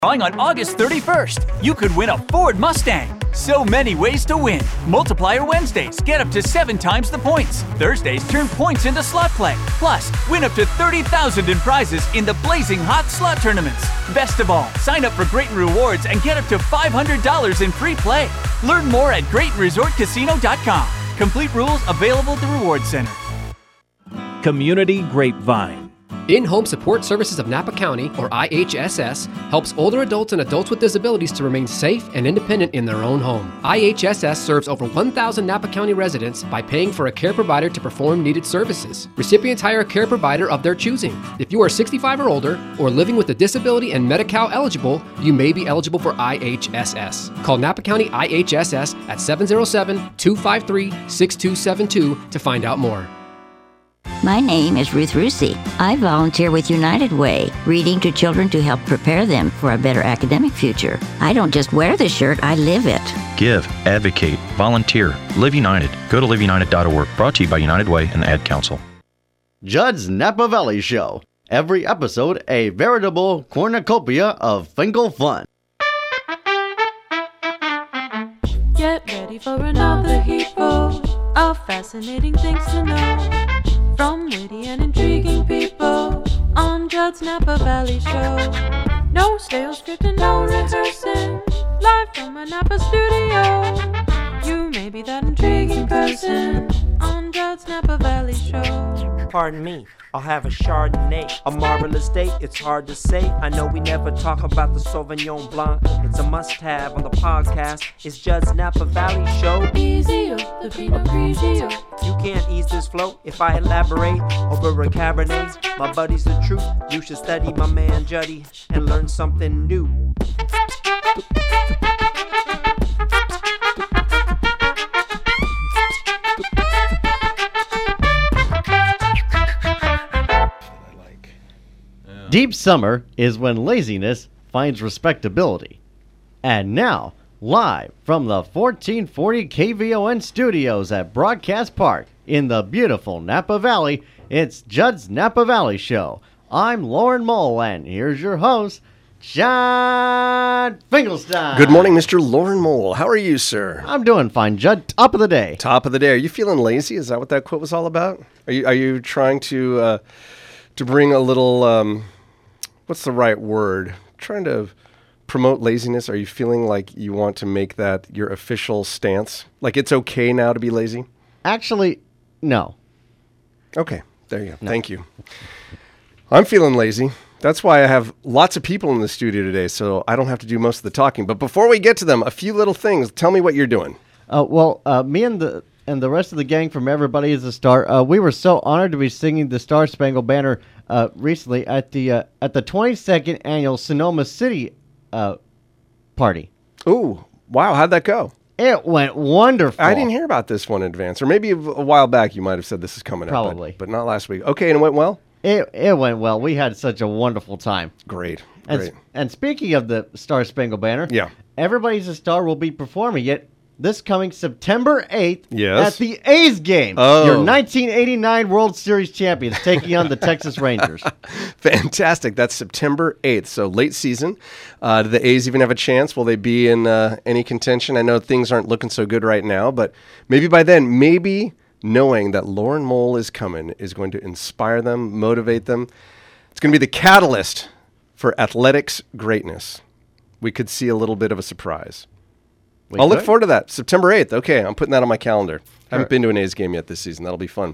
Drawing on August 31st, you could win a Ford Mustang. So many ways to win. Multiplier Wednesdays, get up to 7 times the points. Thursdays, turn points into slot play. Plus, win up to $30,000 in prizes in the Blazing Hot Slot Tournaments. Best of all, sign up for Great Rewards and get up to $500 in free play. Learn more at GreatResortCasino.com. Complete rules available at the Reward Center. Community Grapevine. In-Home Support Services of Napa County, or IHSS, helps older adults and adults with disabilities to remain safe and independent in their own home. IHSS serves over 1,000 Napa County residents by paying for a care provider to perform needed services. Recipients hire a care provider of their choosing. If you are 65 or older, or living with a disability and Medi-Cal eligible, you may be eligible for IHSS. Call Napa County IHSS at 707-253-6272 to find out more. My name is Ruth Rusi. I volunteer with United Way, reading to children to help prepare them for a better academic future. I don't just wear the shirt, I live it. Give, advocate, volunteer. Live United. Go to liveunited.org. Brought to you by United Way and the Ad Council. Judd's Napa Valley Show. Every episode, a veritable cornucopia of Finkel fun. Get ready for another heapful of fascinating things to know from witty and intriguing people on Judd's Napa Valley Show. No stale script and no rehearsing, live from a Napa studio. You may be that intriguing person on Judd's Napa Valley Show. Pardon me, I'll have a Chardonnay. A marvelous day, it's hard to say. I know we never talk about the Sauvignon Blanc. It's a must-have on the podcast. It's Judd's Napa Valley Show. Easy, the Pinot Grigio. You can't ease this flow if I elaborate over a Cabernet. My buddy's the truth. You should study my man Juddy and learn something new. Deep summer is when laziness finds respectability. And now, live from the 1440 KVON studios at Broadcast Park in the beautiful Napa Valley, it's Judd's Napa Valley Show. I'm Lauren Mole, and here's your host, John Finkelstein. Good morning, Mr. Lauren Mole. How are you, sir? I'm doing fine, Judd. Top of the day. Top of the day. Are you feeling lazy? Is that what that quote was all about? Are you trying to bring a little... what's the right word? Trying to promote laziness? Are you feeling like you want to make that your official stance? Like it's okay now to be lazy? Actually, no. Okay, there you go. No. Thank you. I'm feeling lazy. That's why I have lots of people in the studio today, so I don't have to do most of the talking. But before we get to them, a few little things. Tell me what you're doing. Me and the rest of the gang from Everybody is a Star, we were so honored to be singing the Star Spangled Banner recently at the 22nd annual Sonoma City party. Ooh, wow! How'd that go? It went wonderful. I didn't hear about this one in advance, or maybe a while back you might have said this is coming Probably. up, but not last week. Okay, and it went well? It went well. We had such a wonderful time. Great. And speaking of the Star Spangled Banner, yeah, Everybody's a Star will be performing it this coming September 8th yes. at the A's game. Oh. Your 1989 World Series champions taking on the Texas Rangers. Fantastic. That's September 8th, so late season. Do the A's even have a chance? Will they be in any contention? I know things aren't looking so good right now, but maybe by then, maybe knowing that Lauren Mole is coming is going to inspire them, motivate them. It's going to be the catalyst for athletics greatness. We could see a little bit of a surprise. I'll look forward to that. September 8th. Okay, I'm putting that on my calendar. I haven't been to an A's game yet this season. That'll be fun.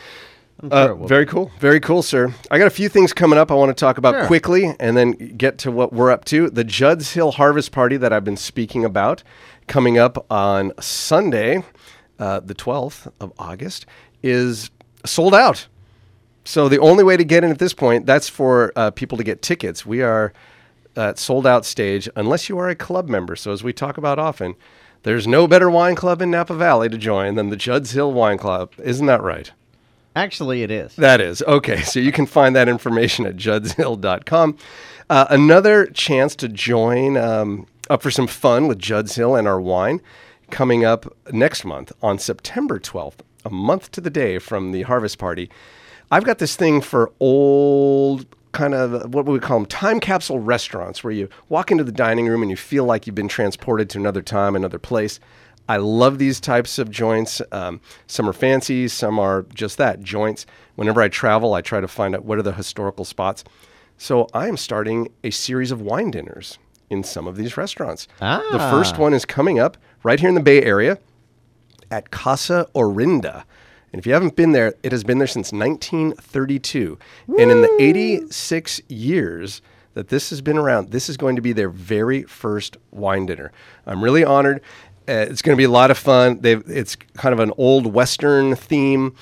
Very cool. Very cool, sir. I got a few things coming up I want to talk about quickly and then get to what we're up to. The Judd's Hill Harvest Party that I've been speaking about coming up on Sunday, the 12th of August, is sold out. So the only way to get in at this point, that's for people to get tickets. We are sold out stage unless you are a club member. So as we talk about often, there's no better wine club in Napa Valley to join than the Judd's Hill Wine Club. Isn't that right? Actually, it is. That is. Okay, so you can find that information at juddshill.com. Another chance to join up for some fun with Judd's Hill and our wine coming up next month on September 12th, a month to the day from the Harvest Party. I've got this thing for old kind of what we call them, time capsule restaurants, where you walk into the dining room and you feel like you've been transported to another time, another place. I love these types of joints. Some are fancy, some are just that, joints. Whenever I travel, I try to find out what are the historical spots. So I am starting a series of wine dinners in some of these restaurants. The first one is coming up right here in the Bay Area at Casa Orinda. And if you haven't been there, it has been there since 1932. Woo! And in the 86 years that this has been around, this is going to be their very first wine dinner. I'm really honored. It's going to be a lot of fun. It's kind of an old Western theme.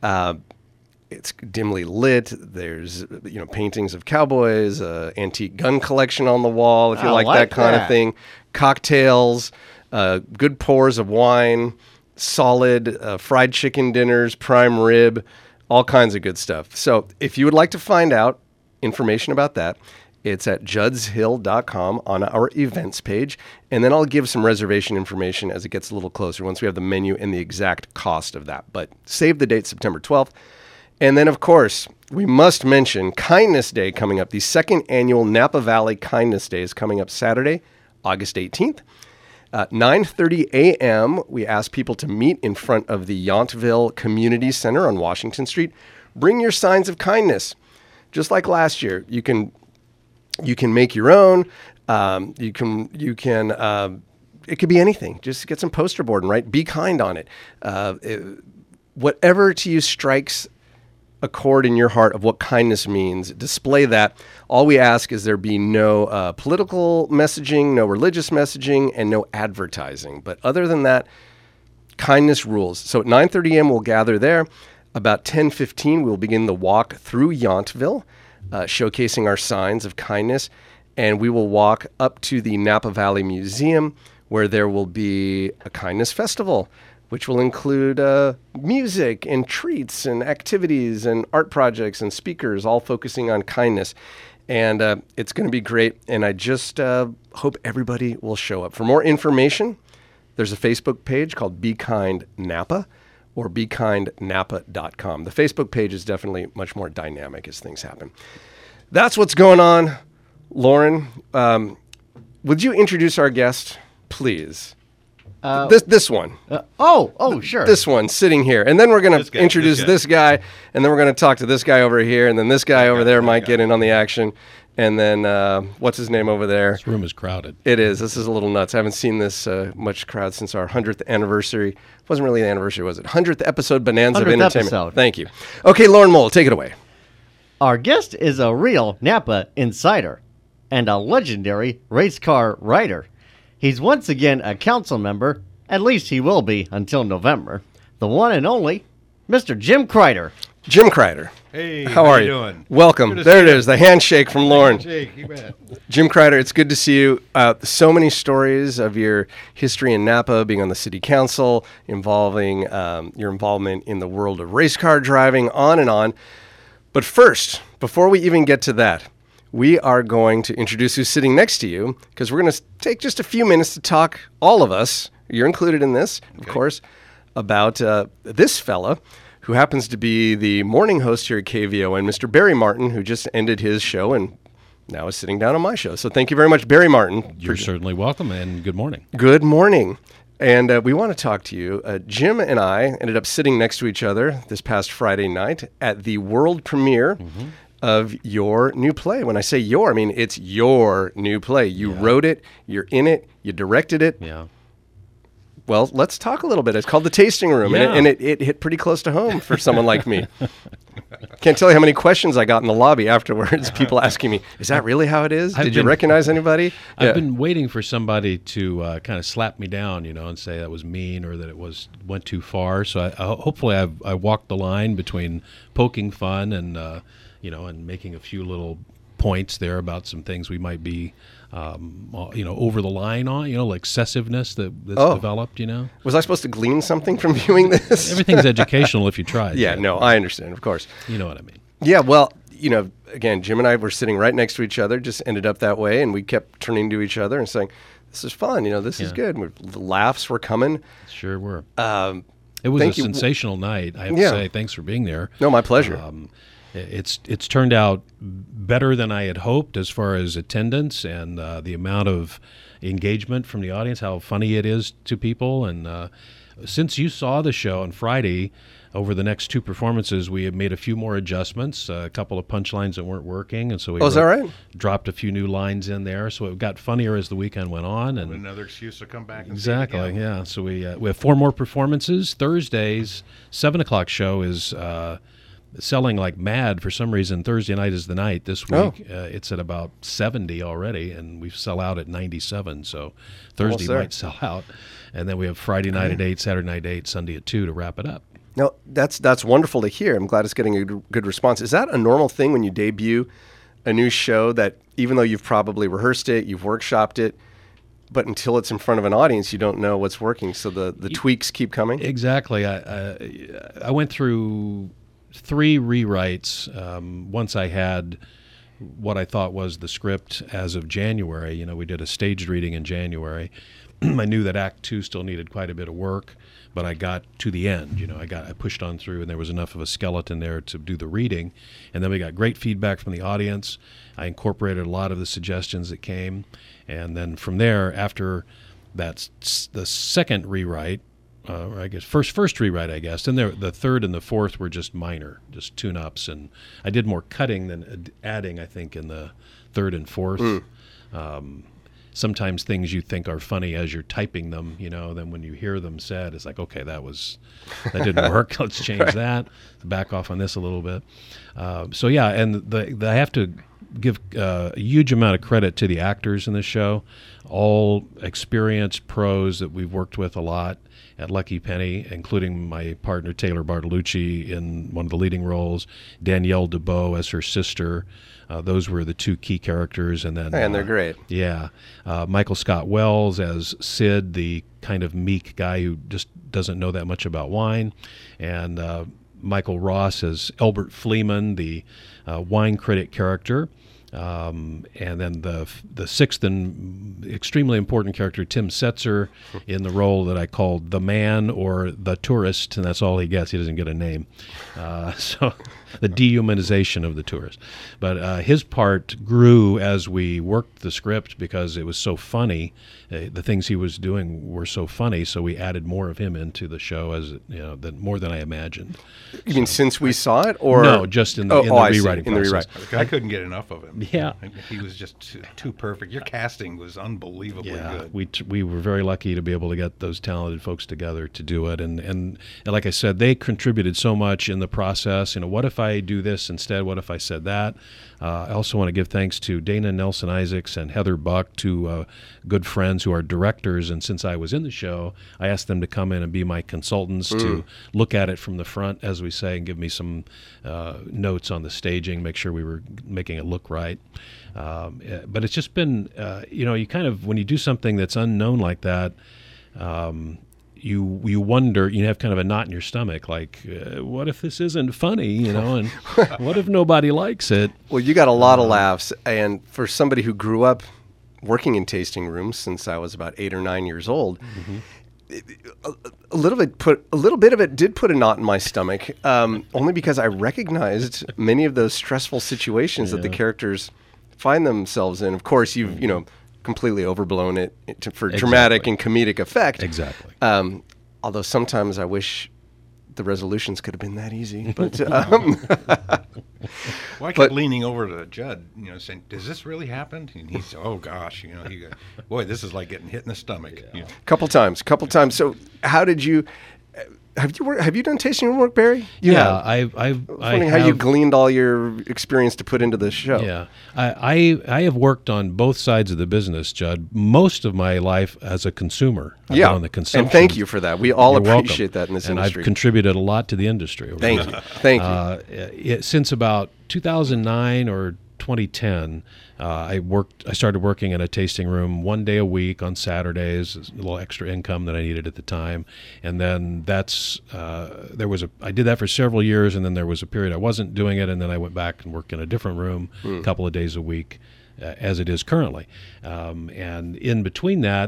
It's dimly lit. There's paintings of cowboys, antique gun collection on the wall, if you like that kind of thing. Cocktails, good pours of wine, solid fried chicken dinners, prime rib, all kinds of good stuff. So if you would like to find out information about that, it's at judshill.com on our events page. And then I'll give some reservation information as it gets a little closer once we have the menu and the exact cost of that. But save the date, September 12th. And then, of course, we must mention Kindness Day coming up. The second annual Napa Valley Kindness Day is coming up Saturday, August 18th. 9:30 a.m., we ask people to meet in front of the Yountville Community Center on Washington Street. Bring your signs of kindness. Just like last year, you can make your own. You can. It could be anything. Just get some poster board and write "Be kind" on it. Whatever to you strikes a chord in your heart of what kindness means, display that. All we ask is there be no political messaging, no religious messaging, and no advertising. But other than that, kindness rules. So at 9:30 a.m. we'll gather there. About 10:15 we'll begin the walk through Yountville, showcasing our signs of kindness. And we will walk up to the Napa Valley Museum, where there will be a kindness festival, which will include music and treats and activities and art projects and speakers, all focusing on kindness. And it's going to be great. And I just hope everybody will show up. For more information, there's a Facebook page called Be Kind Napa or BeKindNapa.com. The Facebook page is definitely much more dynamic as things happen. That's what's going on. Lauren, would you introduce our guest, please? This one. Sure. This one sitting here. And then we're going to introduce this guy, and then we're going to talk to this guy over here, and then this guy over there might get in on the action. And then what's his name over there? This room is crowded. It is. This is a little nuts. I haven't seen this much crowd since our 100th anniversary. It wasn't really the anniversary, was it? 100th episode Bonanza of Entertainment. Episode. Thank you. Okay, Lauren Mole, take it away. Our guest is a real Napa insider and a legendary race car rider. He's once again a council member, at least he will be until November. The one and only, Mr. Jim Kreider. Jim Kreider. Hey, how are you doing? Welcome. There it is, the handshake from Lauren. Handshake, you bet. Jim Kreider, it's good to see you. So many stories of your history in Napa, being on the city council, involving your involvement in the world of race car driving, on and on. But first, before we even get to that, we are going to introduce who's sitting next to you, because we're going to take just a few minutes to talk, all of us, you're included in this, of course, about this fella who happens to be the morning host here at KVON, Mr. Barry Martin, who just ended his show and now is sitting down on my show. So thank you very much, Barry Martin. You're certainly welcome, and good morning. Good morning. And we want to talk to you. Jim and I ended up sitting next to each other this past Friday night at the world premiere of your new play. When I say your, I mean it's your new play. You wrote it, you're in it, you directed it. Yeah. Well, let's talk a little bit. It's called The Tasting Room, and it hit pretty close to home for someone like me. Can't tell you how many questions I got in the lobby afterwards, people asking me, is that really how it is? Did you recognize anybody? I've been waiting for somebody to kind of slap me down, and say that was mean or that it went too far. So hopefully I walked the line between poking fun and, and making a few little points there about some things we might be over the line on, like excessiveness that's developed, Was I supposed to glean something from viewing this? Everything's educational if you try. No, I understand, of course. You know what I mean. Yeah, well, again, Jim and I were sitting right next to each other, just ended up that way, and we kept turning to each other and saying, this is fun, this is good. The laughs were coming. Sure were. It was a sensational night, I have to say. Thanks for being there. No, my pleasure. it's turned out better than I had hoped as far as attendance and the amount of engagement from the audience, how funny it is to people. And since you saw the show on Friday, over the next 2 performances, we have made a few more adjustments, a couple of punchlines that weren't working, and so we is that right? dropped a few new lines in there. So it got funnier as the weekend went on, and another excuse to come back. And exactly, see it again. yeah. So we have 4 more performances. Thursday's 7:00 show is selling like mad for some reason. Thursday night is the night this week. It's at about 70 already, and we sell out at 97. So Thursday might sell out, and then we have Friday night at 8, Saturday night at 8, Sunday at 2 to wrap it up. No, that's wonderful to hear. I'm glad it's getting a good response. Is that a normal thing when you debut a new show, that even though you've probably rehearsed it, you've workshopped it, but until it's in front of an audience, you don't know what's working, so the tweaks keep coming? Exactly. I went through 3 rewrites once I had what I thought was the script as of January. You know, we did a staged reading in January. I knew that Act 2 still needed quite a bit of work, but I got to the end. You know, I pushed on through, and there was enough of a skeleton there to do the reading. And then we got great feedback from the audience. I incorporated a lot of the suggestions that came, and then from there, after that's the second rewrite, or I guess first rewrite, I guess. And the third and the fourth were just minor, just tune-ups, and I did more cutting than adding, I think, in the third and fourth. Sometimes things you think are funny as you're typing them, you know, then when you hear them said, it's like, okay, that didn't work. Let's change that. Back off on this a little bit. So yeah, and I have to give a huge amount of credit to the actors in this show, all experienced pros that we've worked with a lot at Lucky Penny, including my partner Taylor Bartolucci in one of the leading roles, Danielle DeBow as her sister. Those were the 2 key characters, and then and they're great. Yeah, Michael Scott Wells as Sid, the kind of meek guy who just doesn't know that much about wine, and Michael Ross as Elbert Fleeman, the wine critic character. And then the 6th and extremely important character, Tim Setzer, in the role that I called the man or the tourist, and that's all he gets. He doesn't get a name. So the dehumanization of the tourist. But his part grew as we worked the script because it was so funny. The things he was doing were so funny, so we added more of him into the show, as more than I imagined. You mean since we saw it, or no? Just in the rewriting process. I couldn't get enough of him. Yeah, he was just too perfect. Your casting was unbelievably good. We were very lucky to be able to get those talented folks together to do it, and like I said, they contributed so much in the process. You know, what if I do this instead? What if I said that? I also want to give thanks to Dana Nelson Isaacs and Heather Buck, 2 good friends who are directors, and since I was in the show, I asked them to come in and be my consultants to look at it from the front, as we say, and give me some notes on the staging, make sure we were making it look right. But it's just been, you kind of, when you do something that's unknown like that, you wonder, you have kind of a knot in your stomach, like, what if this isn't funny, and what if nobody likes it? Well, you got a lot of laughs, and for somebody who grew up working in tasting rooms since I was about 8 or 9 years old, a little bit of it did put a knot in my stomach, only because I recognized many of those stressful situations that the characters find themselves in. Of course, you've completely overblown it for dramatic and comedic effect. Exactly. Although sometimes I wish the resolutions could have been that easy. But well, I kept leaning over to Judd, saying, "Does this really happen?" And he said, "Oh gosh, boy, this is like getting hit in the stomach." Yeah. Couple times. So, how did you? Have you done tasting room work, Barry? I was wondering how you gleaned all your experience to put into this show. Yeah, I have worked on both sides of the business, Judd. Most of my life as a consumer. On the consumption. And thank you for that. We all appreciate that in this industry. And I've contributed a lot to the industry. Thank you. Since about 2009 or 2010, I started working in a tasting room 1 day a week on Saturdays, a little extra income that I needed at the time. And then I did that for several years, and then there was a period I wasn't doing it, and then I went back and worked in a different room a couple of days a week, as it is currently. And in between that,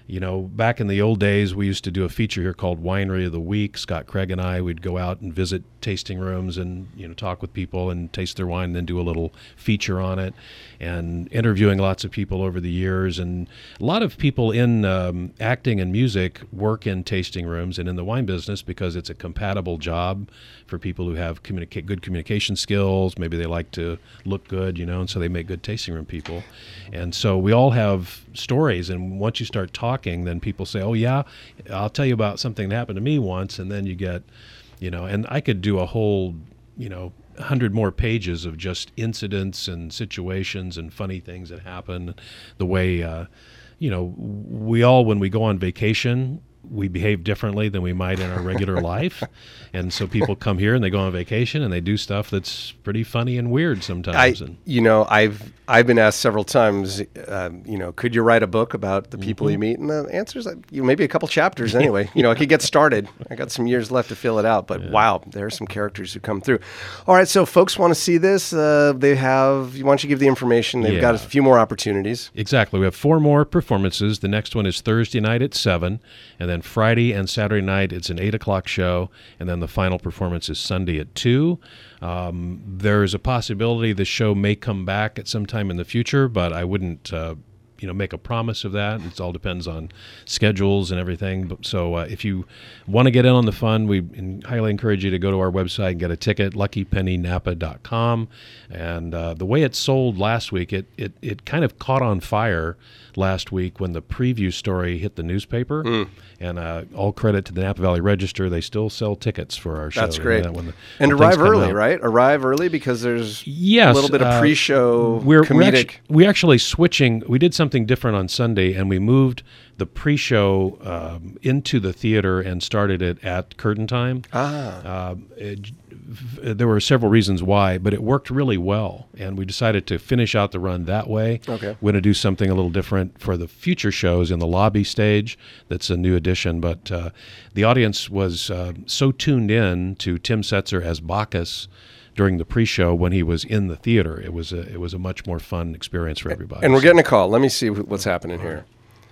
You know, back in the old days, we used to do a feature here called Winery of the Week. Scott Craig and I would go out and visit tasting rooms and, you know, talk with people and taste their wine and then do a little feature on it, and interviewing lots of people over the years. And a lot of people in acting and music work in tasting rooms and in the wine business because it's a compatible job for people who have good communication skills. Maybe they like to look good, you know, and so they make good tasting room people. And so we all have stories, and once you start talking, then people say, oh yeah, I'll tell you about something that happened to me once, and then you get, you know, and I could do a whole, you know, 100 more pages of just incidents and situations and funny things that happen. The way, you know, we all, when we go on vacation, we behave differently than we might in our regular life. And so people come here and they go on vacation and they do stuff that's pretty funny and weird sometimes. You know, I've been asked several times, you know, could you write a book about the people you meet? And the answer is, you know, maybe a couple chapters anyway. You know, I could get started. I got some years left to fill it out, but wow, there are some characters who come through. All right, so folks want to see this. They have, why don't you give the information? They've got a few more opportunities. Exactly. We have 4 more performances. The next one is Thursday night at 7, and then Friday and Saturday night it's an 8 o'clock show, and then the final performance is Sunday at 2. There's a possibility the show may come back at some time in the future, but I wouldn't you know, make a promise of that. It all depends on schedules and everything. So if you want to get in on the fun, we highly encourage you to go to our website and get a ticket, luckypennynapa.com. And the way it sold last week, it kind of caught on fire last week when the preview story hit the newspaper. And all credit to the Napa Valley Register. They still sell tickets for our show. That's great. And arrive early, right? Arrive early because there's a little bit of pre-show comedic. We're actually switching. We did something different on Sunday, and we moved the pre-show into the theater and started it at curtain time. There were several reasons why, but it worked really well, and we decided to finish out the run that way. Okay. We're going to do something a little different for the future shows in the lobby stage. That's a new addition, but the audience was so tuned in to Tim Setzer as Bacchus during the pre-show when he was in the theater. It was a much more fun experience for everybody. And we're getting a call. Let me see what's happening here.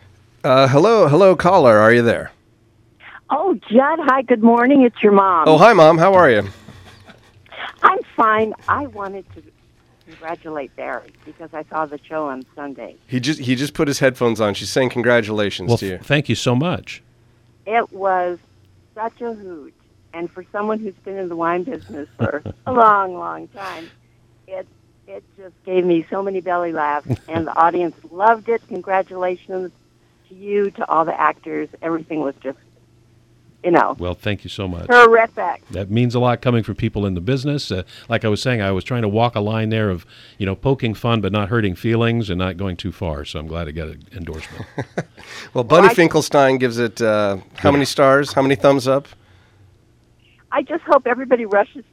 Hello, caller. Are you there? Oh, Judd. Hi. Good morning. It's your mom. Oh, hi, Mom. How are you? I'm fine. I wanted to congratulate Barry because I saw the show on Sunday. He just put his headphones on. She's saying congratulations to you. Thank you so much. It was such a hoot. And for someone who's been in the wine business for a long, long time, it just gave me so many belly laughs. And the audience loved it. Congratulations to you, to all the actors. Everything was just, you know. Well, thank you so much. Terrific. That means a lot coming from people in the business. Like I was saying, I was trying to walk a line there of, you know, poking fun but not hurting feelings and not going too far. So I'm glad to get an endorsement. Well, Bunny Finkelstein gives it how many stars? How many thumbs up? I just hope everybody rushes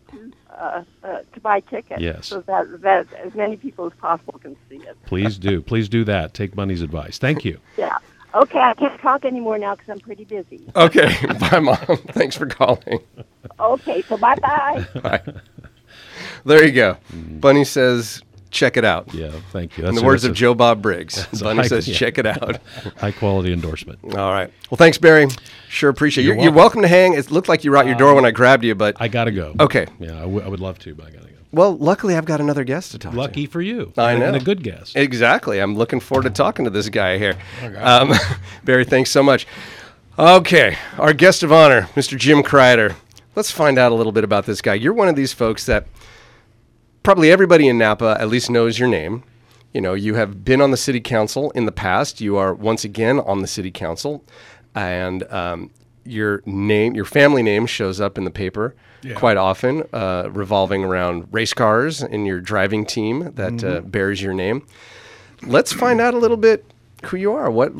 to buy tickets, yes, so that as many people as possible can see it. Please do. Please do that. Take Bunny's advice. Thank you. Yeah. Okay, I can't talk anymore now because I'm pretty busy. Okay. Bye, Mom. Thanks for calling. Okay, so bye-bye. Bye. There you go. Bunny says, check it out. Yeah, thank you. In the words of Joe Bob Briggs, Bunny says, check it out. High quality endorsement. All right. Well, thanks, Barry. Sure appreciate it. You're welcome to hang. It looked like you were out your door when I grabbed you, but... I got to go. Okay. Yeah, I would love to, but I got to go. Well, luckily, I've got another guest to talk to. Lucky for you. I know. And a good guest. Exactly. I'm looking forward to talking to this guy here. Okay. Barry, thanks so much. Okay. Our guest of honor, Mr. Jim Kreider. Let's find out a little bit about this guy. You're one of these folks that probably everybody in Napa at least knows your name. You know, you have been on the city council in the past. You are once again on the city council. And your family name shows up in the paper quite often, revolving around race cars in your driving team that bears your name. Let's find out a little bit who you are. What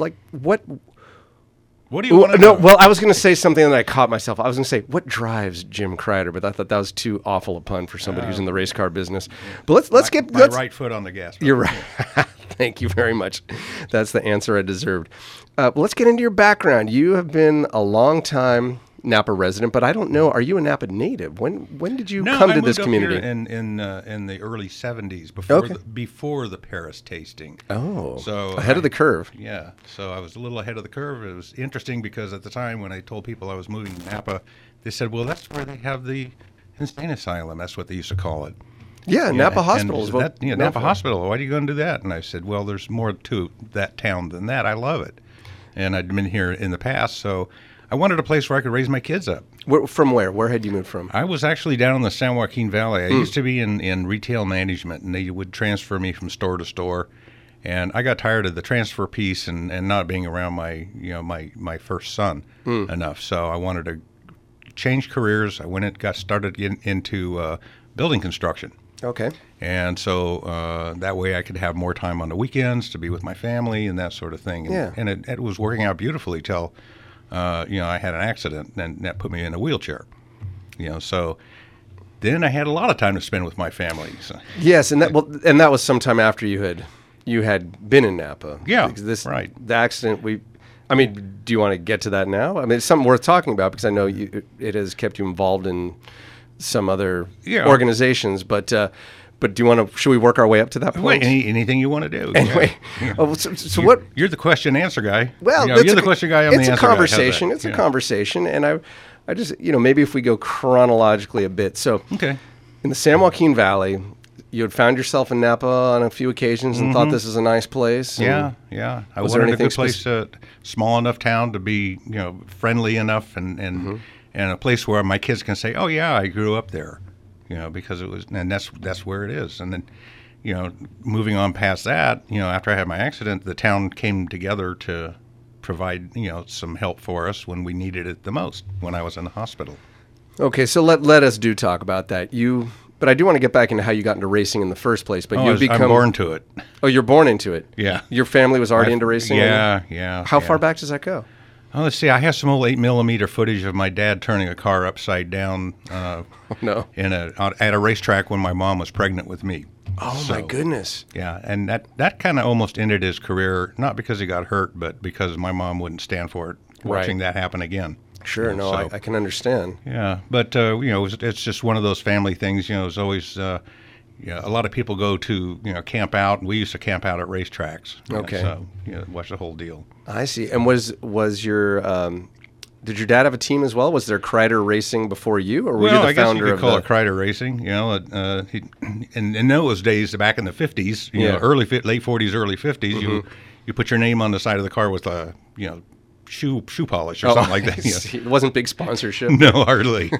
do you want to know? know? Well, I was going to say something and I caught myself. I was going to say, what drives Jim Kreider? But I thought that was too awful a pun for somebody who's in the race car business. But let's get my right foot on the gas pedal. You're right. Thank you very much. That's the answer I deserved. Let's get into your background. You have been a long time Napa resident, but I don't know. Are you a Napa native? When did you No, come I to this moved up community? here in the early '70s, before Okay. before the Paris tasting. Oh, so ahead of the curve. Yeah, so I was a little ahead of the curve. It was interesting because at the time when I told people I was moving to Napa, they said, "Well, that's where they have the insane asylum." That's what they used to call it. Yeah, Napa Hospital and is what. Napa Hospital. Why do you go and do that? And I said, well, there's more to that town than that. I love it, and I'd been here in the past, so I wanted a place where I could raise my kids up. From where? Where had you moved from? I was actually down in the San Joaquin Valley. I used to be in retail management, and they would transfer me from store to store. And I got tired of the transfer piece and not being around my first son enough. So I wanted to change careers. I went and got started into building construction. Okay. And so that way I could have more time on the weekends to be with my family and that sort of thing. And, Yeah. and it was working out beautifully till I had an accident, and that put me in a wheelchair. So then I had a lot of time to spend with my family. So. Yes, and that was sometime after you had been in Napa. Yeah, Because right. The accident do you want to get to that now? I mean, it's something worth talking about because I know it has kept you involved in some other organizations, but do you want to? Should we work our way up to that point? Anything you want to do. Anyway, Yeah. Oh, so what? You're the question answer guy. Well, you're the question guy. I'm the answer guy. It's a conversation. It's a conversation, and I just maybe if we go chronologically a bit. So, okay, in the San Joaquin Valley, you had found yourself in Napa on a few occasions and thought this is a nice place. Yeah. I was wanted there a anything good place, small enough town to be friendly enough, and a place where my kids can say, "Oh yeah, I grew up there," because it was, and that's where it is. And then, moving on past that, after I had my accident, the town came together to provide some help for us when we needed it the most, when I was in the hospital. Okay, so let us talk about that. But I do want to get back into how you got into racing in the first place. But I'm born to it. Oh, you're born into it. Yeah. Your family was already into racing. Yeah. How far back does that go? Oh, let's see. I have some old 8mm footage of my dad turning a car upside down. At a racetrack when my mom was pregnant with me. Oh my goodness. Yeah, and that kind of almost ended his career, not because he got hurt, but because my mom wouldn't stand for it. Watching that happen again. Sure, I can understand. Yeah, but it's just one of those family things. It's always a lot of people go to camp out, and we used to camp out at racetracks. Okay, so watch the whole deal. I see. And was your did your dad have a team as well? Was there Kreider Racing before you, or were you the founder of? I guess you could call it Kreider Racing. In those days, back in the 50s, late 40s, early 50s, you put your name on the side of the car with a shoe polish or something like that. It wasn't big sponsorship. No, hardly.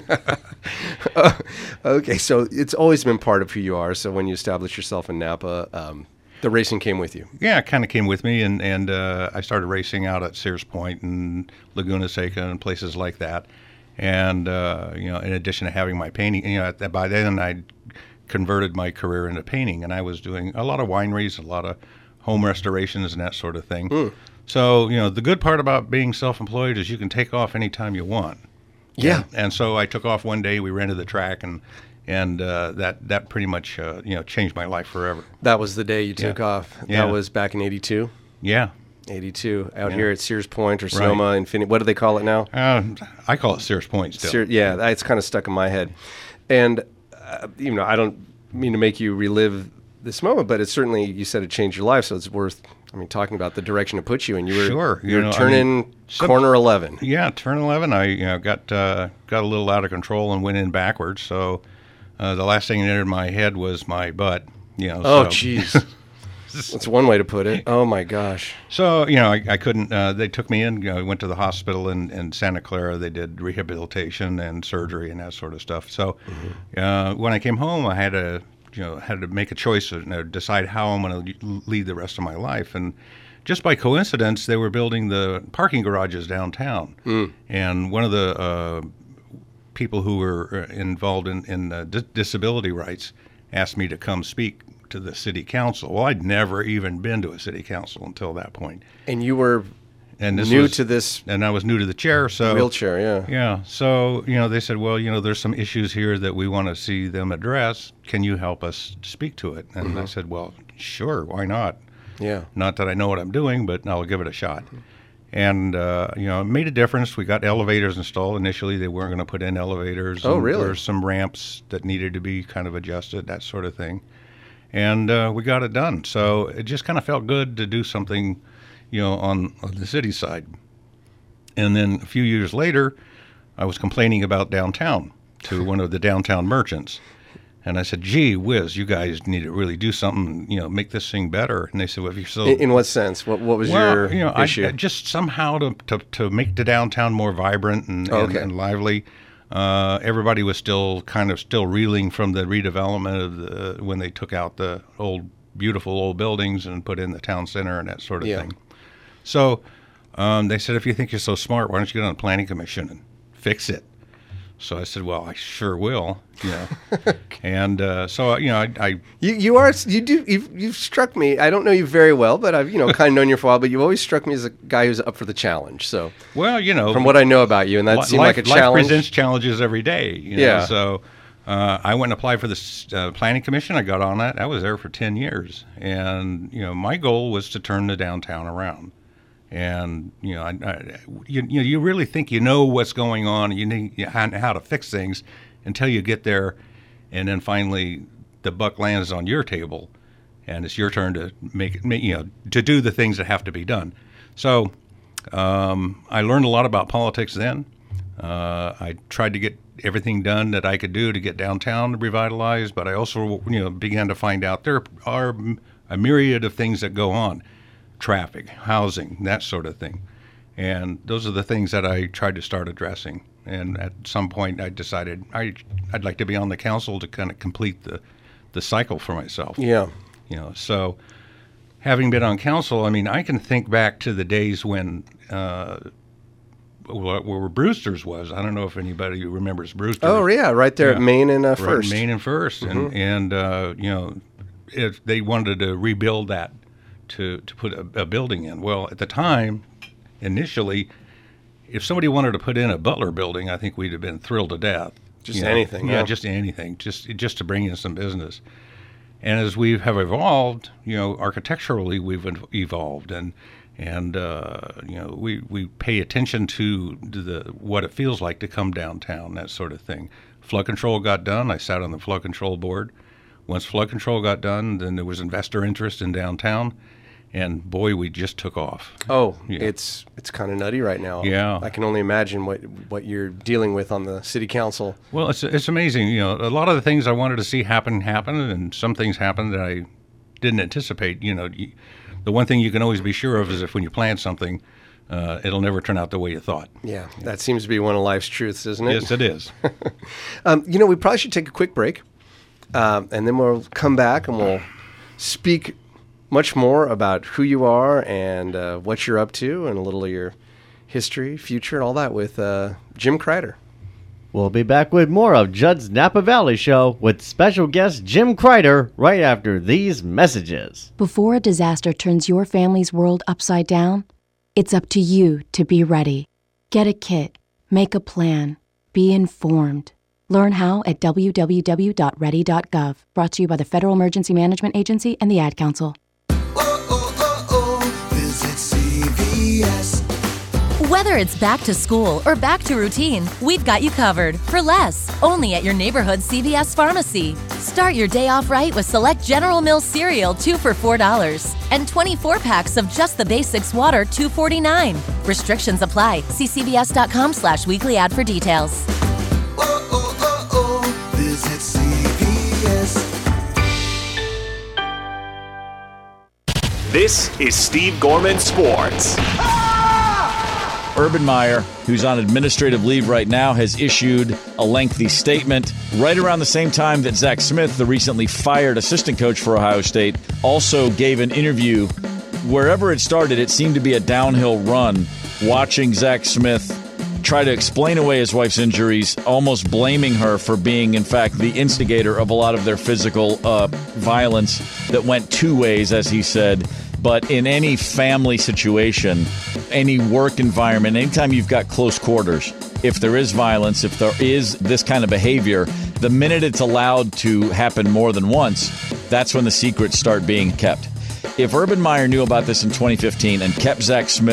Okay, so it's always been part of who you are. So when you established yourself in Napa, the racing came with you. Yeah, it kind of came with me, and I started racing out at Sears Point and Laguna Seca and places like that. And in addition to having my painting, by then I converted my career into painting, and I was doing a lot of wineries, a lot of home restorations, and that sort of thing. So, the good part about being self-employed is you can take off anytime you want. Yeah. And so I took off one day, we rented the track, and that pretty much, changed my life forever. That was the day you took off. Yeah. That was back in 82? Yeah. 82, out here at Sears Point or Sonoma Infinity. What do they call it now? I call it Sears Point still. It's kind of stuck in my head. And, I don't mean to make you relive this moment, but it's certainly, you said it changed your life, so it's worth, talking about the direction it put you in. You were turning corner 11. Yeah, turn 11. I got a little out of control and went in backwards. So the last thing that entered my head was my butt. Oh, jeez. That's one way to put it. Oh my gosh. So I couldn't. They took me in. I went to the hospital in Santa Clara. They did rehabilitation and surgery and that sort of stuff. So when I came home, I had to make a choice and decide how I'm going to lead the rest of my life. And just by coincidence, they were building the parking garages downtown. And one of the people who were involved in disability rights asked me to come speak to the city council. Well, I'd never even been to a city council until that point. And you were new to this, and I was new to the chair, so wheelchair, yeah. So they said, well, there's some issues here that we want to see them address. Can you help us speak to it? And I said, well, sure, why not? Yeah. Not that I know what I'm doing, but I'll give it a shot. And, it made a difference. We got elevators installed. Initially, they weren't going to put in elevators. Oh, really? There were some ramps that needed to be kind of adjusted, that sort of thing. And we got it done. So it just kind of felt good to do something, on the city side. And then a few years later, I was complaining about downtown to one of the downtown merchants. And I said, gee whiz, you guys need to really do something, make this thing better. And they said, well, if you're so... In what sense? What was your issue? I just somehow to make the downtown more vibrant and lively. Everybody was still reeling from the redevelopment of when they took out the beautiful old buildings and put in the town center and that sort of thing. So they said, if you think you're so smart, why don't you get on the planning commission and fix it? So I said, well, I sure will, And you've struck me. I don't know you very well, but I've kind of known you for a while. But you've always struck me as a guy who's up for the challenge. So from what I know about you, and that seemed like a challenge. Life presents challenges every day. So I went and applied for the planning commission. I got on that. I was there for 10 years, and my goal was to turn the downtown around. And you really think what's going on, and how to fix things until you get there, and then finally the buck lands on your table, and it's your turn to to do the things that have to be done. So I learned a lot about politics then. I tried to get everything done that I could do to get downtown revitalized, but I also began to find out there are a myriad of things that go on. Traffic, housing, that sort of thing. And those are the things that I tried to start addressing. And at some point I decided I'd like to be on the council to kind of complete the cycle for myself. Yeah. So having been on council, I can think back to the days when where Brewster's was. I don't know if anybody remembers Brewster's. Oh, yeah, right there at Main and First. Right, Main and First. Mm-hmm. And if they wanted to rebuild that, to put a building in. Well, at the time, initially, if somebody wanted to put in a Butler building, I think we'd have been thrilled to death. Just anything. Yeah, just anything, just to bring in some business. And as we have evolved, architecturally we've evolved, and we pay attention to what it feels like to come downtown, that sort of thing. Flood control got done. I sat on the flood control board. Once flood control got done, then there was investor interest in downtown. And boy, we just took off. Oh, yeah. It's kind of nutty right now. Yeah, I can only imagine what you're dealing with on the city council. Well, it's amazing. A lot of the things I wanted to see happen, and some things happened that I didn't anticipate. The one thing you can always be sure of is if when you plan something, it'll never turn out the way you thought. Yeah, that seems to be one of life's truths, isn't it? Yes, it is. We probably should take a quick break, and then we'll come back and we'll speak much more about who you are and what you're up to and a little of your history, future, and all that with Jim Kreider. We'll be back with more of Judd's Napa Valley Show with special guest Jim Kreider right after these messages. Before a disaster turns your family's world upside down, it's up to you to be ready. Get a kit, make a plan, be informed. Learn how at www.ready.gov. Brought to you by the Federal Emergency Management Agency and the Ad Council. Visit CVS. Whether it's back to school or back to routine, we've got you covered for less. Only at your neighborhood CVS Pharmacy. Start your day off right with select General Mills cereal, 2 for $4. And 24 packs of Just the Basics water, $2.49. Restrictions apply. See cvs.com/weekly ad for details. Visit CVS. This is Steve Gorman Sports. Urban Meyer, who's on administrative leave right now, has issued a lengthy statement right around the same time that Zach Smith, the recently fired assistant coach for Ohio State, also gave an interview. Wherever it started, it seemed to be a downhill run, watching Zach Smith try to explain away his wife's injuries, almost blaming her for being, in fact, the instigator of a lot of their physical violence that went two ways, as he said. But in any family situation, any work environment, anytime you've got close quarters, if there is violence, if there is this kind of behavior, the minute it's allowed to happen more than once, that's when the secrets start being kept. If Urban Meyer knew about this in 2015 and kept Zach Smith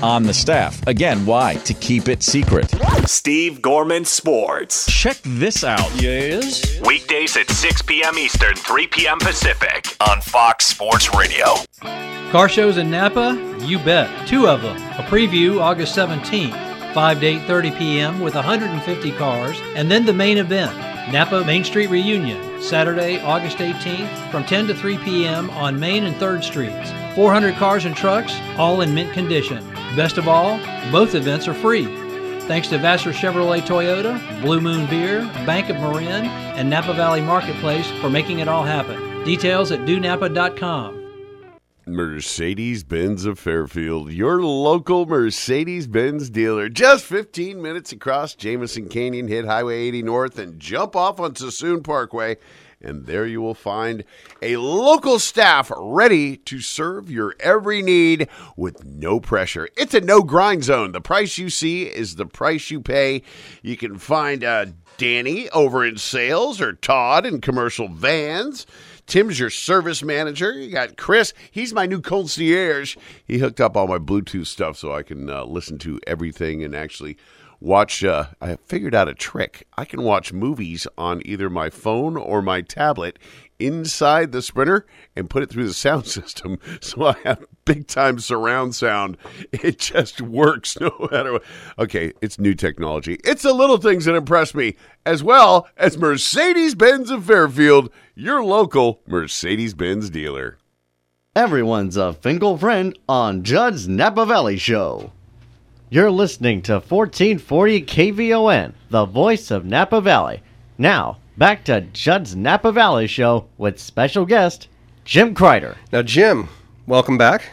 on the staff. Again, why? To keep it secret. Steve Gorman Sports. Check this out. Yes? Weekdays at 6 p.m. Eastern, 3 p.m. Pacific on Fox Sports Radio. Car shows in Napa? You bet. 2 of them. A preview August 17th, 5 to 8:30 p.m. with 150 cars, and then the main event, Napa Main Street Reunion, Saturday, August 18th from 10 to 3 p.m. on Main and 3rd Streets. 400 cars and trucks, all in mint condition. Best of all, both events are free. Thanks to Vassar Chevrolet Toyota, Blue Moon Beer, Bank of Marin, and Napa Valley Marketplace for making it all happen. Details at donapa.com. Mercedes-Benz of Fairfield, your local Mercedes-Benz dealer. Just 15 minutes across Jamison Canyon, hit Highway 80 North, and jump off on Sassoon Parkway. And there you will find a local staff ready to serve your every need with no pressure. It's a no-grind zone. The price you see is the price you pay. You can find Danny over in sales or Todd in commercial vans. Tim's your service manager. You got Chris. He's my new concierge. He hooked up all my Bluetooth stuff so I can listen to everything and actually watch. I figured out a trick. I can watch movies on either my phone or my tablet inside the Sprinter and put it through the sound system. So I have big-time surround sound. It just works no matter what. Okay, it's new technology. It's the little things that impress me, as well as Mercedes-Benz of Fairfield, your local Mercedes-Benz dealer. Everyone's a Finkel friend on Judd's Napa Valley Show. You're listening to 1440 KVON, the voice of Napa Valley. Now, back to Judd's Napa Valley Show with special guest, Jim Kreider. Now, Jim, welcome back.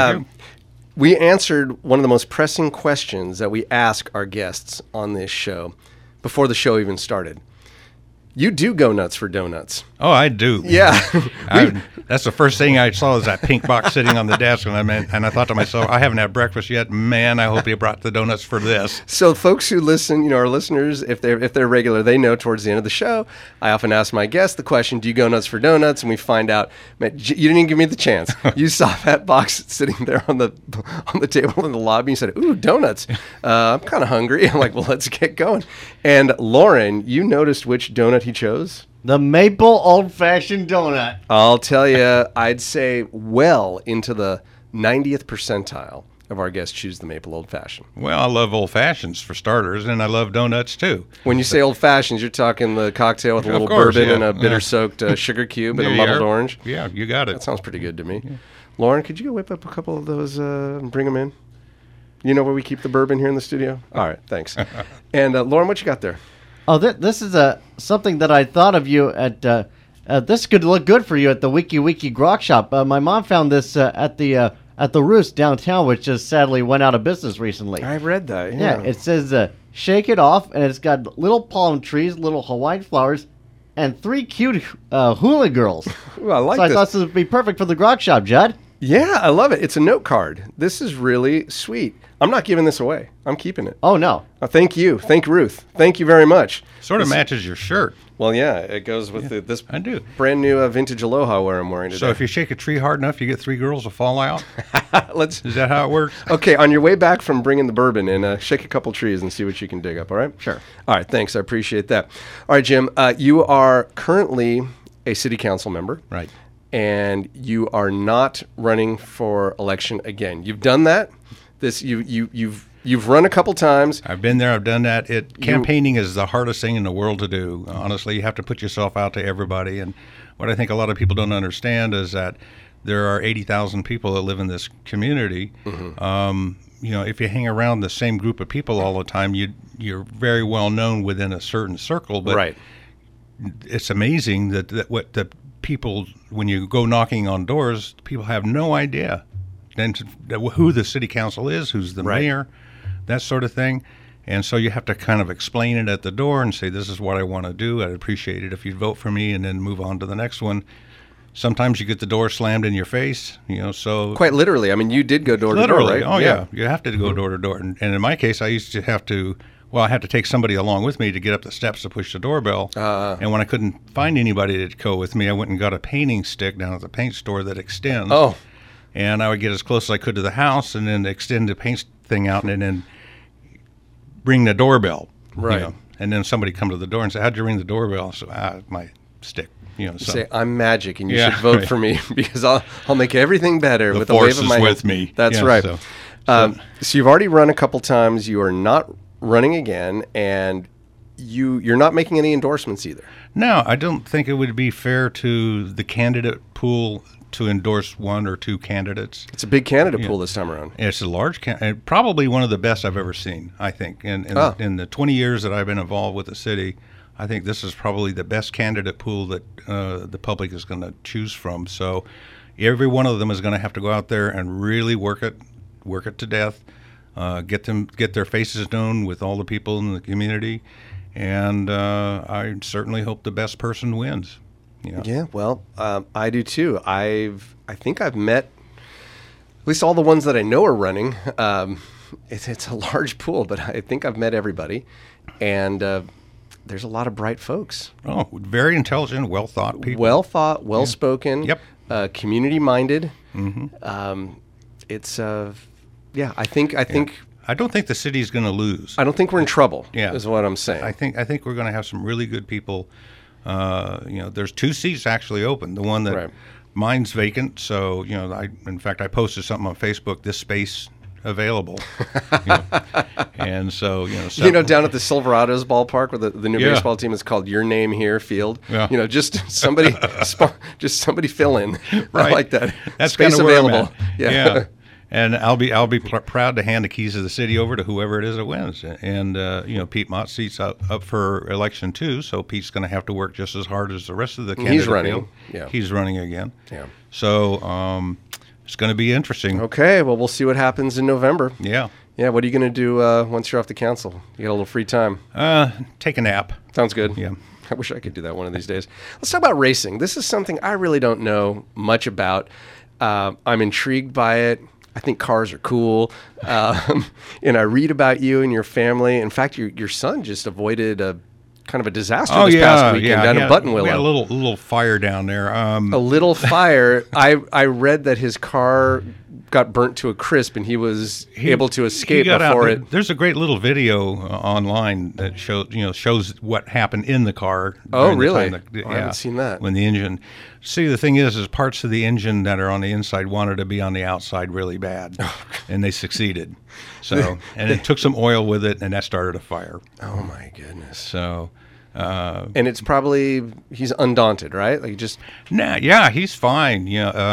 We answered one of the most pressing questions that we ask our guests on this show before the show even started. You do go nuts for donuts. Oh, I do. Yeah. That's the first thing I saw is that pink box sitting on the desk, and I thought to myself, I haven't had breakfast yet. Man, I hope you brought the donuts for this. So folks who listen, our listeners, if they're regular, they know towards the end of the show, I often ask my guests the question, do you go nuts for donuts? And we find out, man, you didn't even give me the chance. You saw that box sitting there on the table in the lobby. You said, ooh, donuts. I'm kind of hungry. I'm like, well, let's get going. And Lauren, you noticed which donut he chose? The maple old-fashioned donut. I'll tell you, I'd say well into the 90th percentile of our guests choose the maple old-fashioned. Well, I love old-fashions for starters, and I love donuts too. When you say old-fashions, you're talking the cocktail with a little bourbon and a bitter-soaked sugar cube and a muddled orange? Yeah, you got it. That sounds pretty good to me. Yeah. Lauren, could you go whip up a couple of those and bring them in? You know where we keep the bourbon here in the studio? All right, thanks. And Lauren, what you got there? Oh, this is something that I thought of you at. This could look good for you at the Wiki Grok Shop. My mom found this at the Roost downtown, which just sadly went out of business recently. I've read that. Yeah, it says "Shake It Off," and it's got little palm trees, little Hawaiian flowers, and 3 cute hula girls. Ooh, I like this. So I thought this would be perfect for the Grok Shop, Judd. Yeah, I love it. It's a note card. This is really sweet. I'm not giving this away. I'm keeping it. Oh, no. Thank you. Thank Ruth. Thank you very much. Sort of matches your shirt. Well, yeah, it goes with this I do. Brand new vintage Aloha wear I'm wearing today. So if you shake a tree hard enough, you get 3 girls to fall out? Is that how it works? Okay, on your way back from bringing the bourbon in, shake a couple trees and see what you can dig up, all right? Sure. All right, thanks. I appreciate that. All right, Jim, you are currently a city council member. Right. And you are not running for election again. You've done that. You've run a couple times. I've been there. I've done that. Campaigning is the hardest thing in the world to do. Honestly, you have to put yourself out to everybody. And what I think a lot of people don't understand is that there are 80,000 people that live in this community. Mm-hmm. If you hang around the same group of people all the time, you're very well known within a certain circle. But right. It's amazing that what the people, when you go knocking on doors, people have no idea who the city council is, who's the mayor, that sort of thing. And so you have to kind of explain it at the door and say, this is what I want to do. I'd appreciate it if you'd vote for me, and then move on to the next one. Sometimes you get the door slammed in your face, so... Quite literally. I mean, you did go door to door, right? Oh, yeah. You have to go door to door. And in my case, I used to have to... Well, I had to take somebody along with me to get up the steps to push the doorbell. And when I couldn't find anybody to go with me, I went and got a painting stick down at the paint store that extends. Oh. and I would get as close as I could to the house, and then extend the paint thing out, and then ring the doorbell. Right. You know, and then somebody come to the door and say, "How'd you ring the doorbell?" So my stick. You know, so. Say I'm magic, and you should vote for me because I'll make everything better with a wave of my hand. With me. That's right. So you've already run a couple times. You are not running again, and you're not making any endorsements either. No, I don't think it would be fair to the candidate pool to endorse one or two candidates. It's a big candidate pool this time around. It's a large probably one of the best I've ever seen, I think. In the 20 years that I've been involved with the city, I think this is probably the best candidate pool that the public is going to choose from. So every one of them is going to have to go out there and really work it to death, get their faces known with all the people in the community, and I certainly hope the best person wins. You know? Yeah, well, I do too. I think I've met at least all the ones that I know are running. It's a large pool, but I think I've met everybody, and there's a lot of bright folks. Oh, very intelligent, well-thought people. Well-thought, well-spoken. Yep. Community-minded. Mm-hmm. It's I think. I don't think the city's going to lose. I don't think we're in trouble. Yeah, is what I'm saying. I think we're going to have some really good people. There's 2 seats actually open. The one that mine's vacant. So in fact, I posted something on Facebook. This space available. And so down at the Silverados ballpark where the new baseball team is called Your Name Here Field. Yeah. Just somebody fill in. Right. I like that. That's space available. Yeah. And I'll be proud to hand the keys of the city over to whoever it is that wins. And Pete Mott's seat's up for election too, so Pete's going to have to work just as hard as the rest of the candidates. He's running. Field. Yeah. He's running again. Yeah. So it's going to be interesting. Okay. Well, we'll see what happens in November. Yeah. Yeah. What are you going to do once you're off the council? You got a little free time. Take a nap. Sounds good. Yeah. I wish I could do that one of these days. Let's talk about racing. This is something I really don't know much about. I'm intrigued by it. I think cars are cool, and I read about you and your family. In fact, your son just avoided a kind of a disaster this past weekend down in Buttonwillow. We had a little fire down there. A little fire. I read that his car got burnt to a crisp, and he was able to escape before it. There's a great little video online that shows what happened in the car. Oh, really? I haven't seen that. When the engine. See, the thing is parts of the engine that are on the inside wanted to be on the outside really bad, and they succeeded. So, and it took some oil with it, and that started a fire. Oh my goodness! So, and it's probably he's undaunted, right? Like just yeah, he's fine.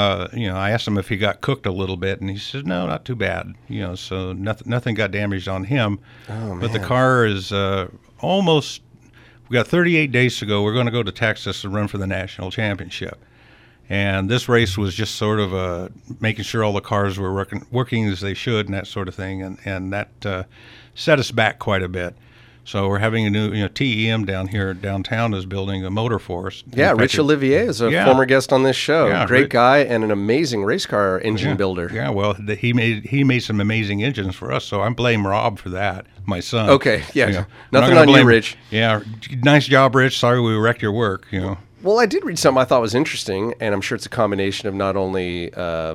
I asked him if he got cooked a little bit, and he said no, not too bad. So nothing got damaged on him. Oh man! But the car is almost. We got 38 days to go. We're going to go to Texas to run for the national championship. And this race was just sort of making sure all the cars were working as they should and that sort of thing. And that set us back quite a bit. So we're having a new, TEM downtown is building a motor for us. Yeah, Rich Olivier is a former guest on this show. Yeah, great guy and an amazing race car engine builder. Yeah, well, he made some amazing engines for us, so I blame Rob for that, my son. Okay, yeah. Nothing on you, Rich. Yeah, nice job, Rich. Sorry we wrecked your work, Well, I did read something I thought was interesting, and I'm sure it's a combination of not only, the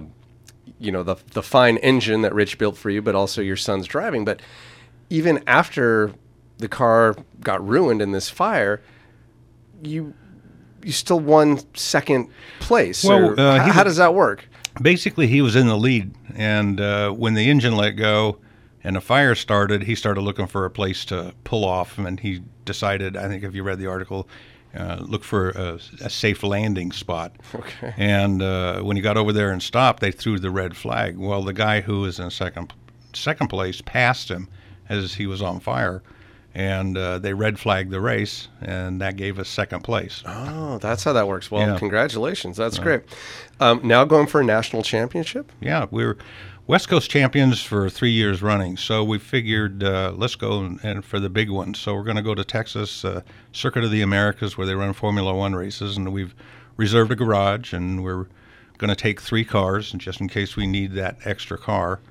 fine engine that Rich built for you, but also your son's driving. But even after the car got ruined in this fire, you still won second place. Well, how does that work? Basically, he was in the lead, and when the engine let go and the fire started, he started looking for a place to pull off, and he decided, I think if you read the article, look for a safe landing spot. Okay. And when he got over there and stopped, they threw the red flag. Well, the guy who was in second place passed him as he was on fire. And they red flagged the race, and that gave us second place. Oh, that's how that works. Well, congratulations. That's great. Now going for a national championship? Yeah, we're West Coast champions for 3 years running. So we figured let's go and for the big one. So we're going to go to Texas, Circuit of the Americas, where they run Formula One races. And we've reserved a garage, and we're going to take 3 cars, just in case we need that extra car.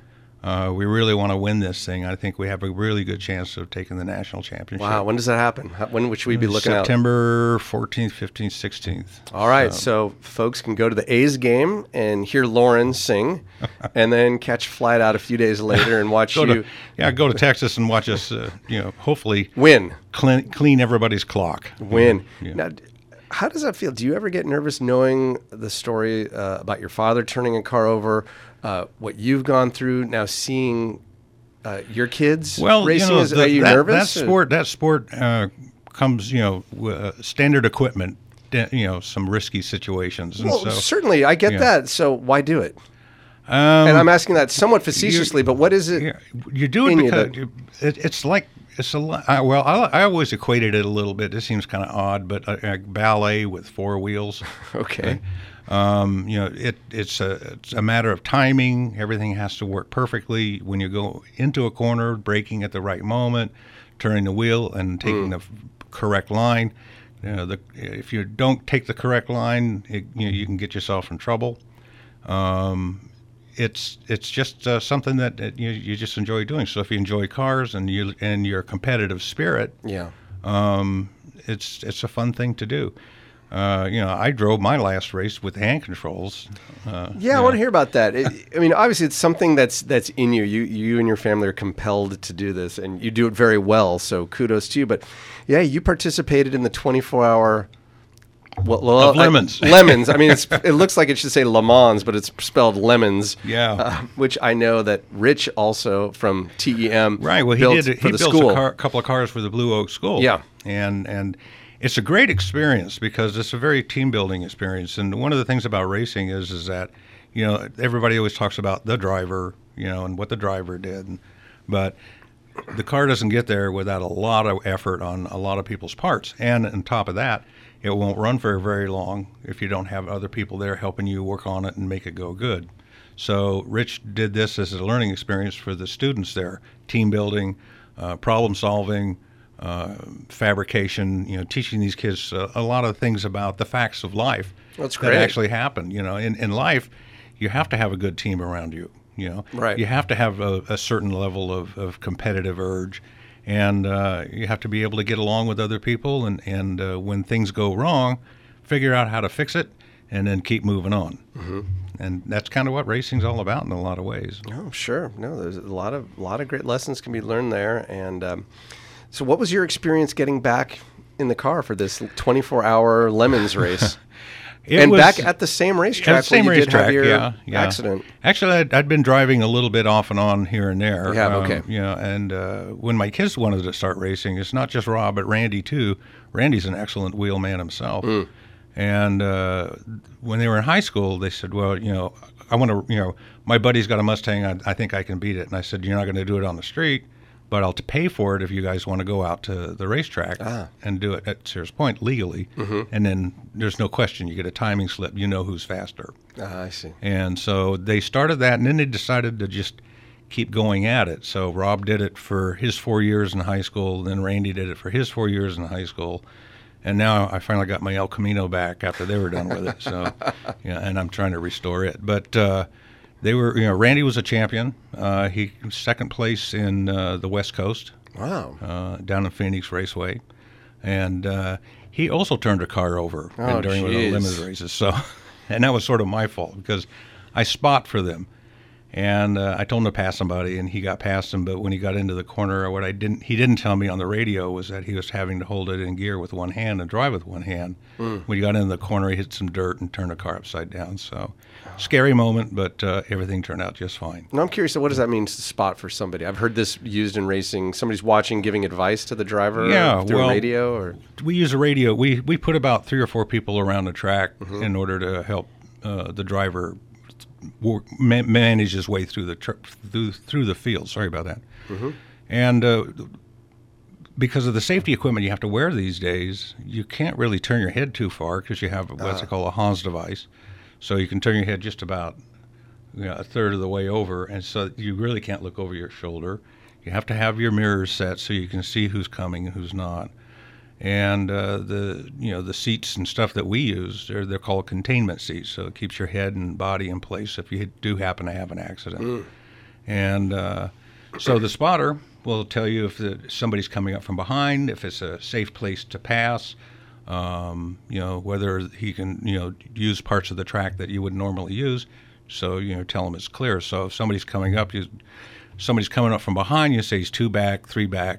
We really want to win this thing. I think we have a really good chance of taking the national championship. Wow, when does that happen? When should we be looking out? September 14th, 15th, 16th. All right, so folks can go to the A's game and hear Lauren sing, and then catch a flight out a few days later and watch go to Texas and watch us, hopefully win, clean everybody's clock. Win. Yeah. Now, how does that feel? Do you ever get nervous knowing the story about your father turning a car over, what you've gone through, now seeing your kids racing? Are you nervous? That sport comes, with standard equipment, some risky situations. And certainly, I get that. So why do it? And I'm asking that somewhat facetiously, but what is it? You do it because it's like. It's a lot. I always equated it a little bit. This seems kind of odd, but ballet with four wheels. Okay. It's a matter of timing. Everything has to work perfectly. When you go into a corner, braking at the right moment, turning the wheel, and taking the correct line. If you don't take the correct line, you can get yourself in trouble. It's just something that you just enjoy doing. So if you enjoy cars and your competitive spirit, it's a fun thing to do. I drove my last race with hand controls. I want to hear about that. Obviously it's something that's in you. You and your family are compelled to do this, and you do it very well. So kudos to you. But you participated in the 24-hour. Of lemons. Lemons. It looks like it should say Le Mans, but it's spelled lemons. Yeah. Which I know that Rich also from TEM built for the built school. a couple of cars for the Blue Oak School. Yeah. And it's a great experience because it's a very team-building experience. And one of the things about racing is that, everybody always talks about the driver, and what the driver did. But the car doesn't get there without a lot of effort on a lot of people's parts. And on top of that, it won't run for very long if you don't have other people there helping you work on it and make it go good. So Rich did this as a learning experience for the students there, team building, problem solving, fabrication, teaching these kids a lot of things about the facts of life. That's great. That actually happen. In life, you have to have a good team around you. Right. You have to have a certain level of competitive urge. And you have to be able to get along with other people, and when things go wrong, figure out how to fix it, and then keep moving on. Mm-hmm. And that's kind of what racing's all about in a lot of ways. Oh, sure. No, there's a lot of great lessons can be learned there. And so, what was your experience getting back in the car for this 24-hour Lemons race? Back at the same racetrack where you did have your accident. Actually, I'd been driving a little bit off and on here and there. Yeah, okay. And when my kids wanted to start racing, it's not just Rob, but Randy too. Randy's an excellent wheel man himself. And when they were in high school, they said, well, I want to, my buddy's got a Mustang. I think I can beat it. And I said, you're not going to do it on the street, but I'll pay for it if you guys want to go out to the racetrack and do it at Sears Point legally. Mm-hmm. And then there's no question. You get a timing slip. You know who's faster. I see. And so they started that, and then they decided to just keep going at it. So Rob did it for his 4 years in high school. Then Randy did it for his 4 years in high school. And now I finally got my El Camino back after they were done with it. So, and I'm trying to restore it. But they were, Randy was a champion. He was second place in the West Coast. Wow. Down in Phoenix Raceway. And he also turned a car over during one of the lemons races. So, and that was sort of my fault because I spot for them. And I told him to pass somebody, and he got past him. But when he got into the corner, he didn't tell me on the radio was that he was having to hold it in gear with one hand and drive with one hand. When he got into the corner, he hit some dirt and turned the car upside down. So, scary moment, but everything turned out just fine. Now I'm curious, so what does that mean to spot for somebody? I've heard this used in racing. Somebody's watching, giving advice to the driver through a radio? Or? We use a radio. We put about 3 or 4 people around the track in order to help the driver manage his way through the field. Sorry about that. Mm-hmm. And because of the safety equipment you have to wear these days, you can't really turn your head too far because you have what they call a Hans device. So you can turn your head just about a third of the way over, and so you really can't look over your shoulder. You have to have your mirrors set so you can see who's coming and who's not. And the seats and stuff that we use, they're called containment seats, so it keeps your head and body in place if you do happen to have an accident. And so the spotter will tell you if somebody's coming up from behind, if it's a safe place to pass, whether he can, use parts of the track that you would normally use. So, tell him it's clear. So if somebody's coming up from behind, you say he's 2 back, 3 back,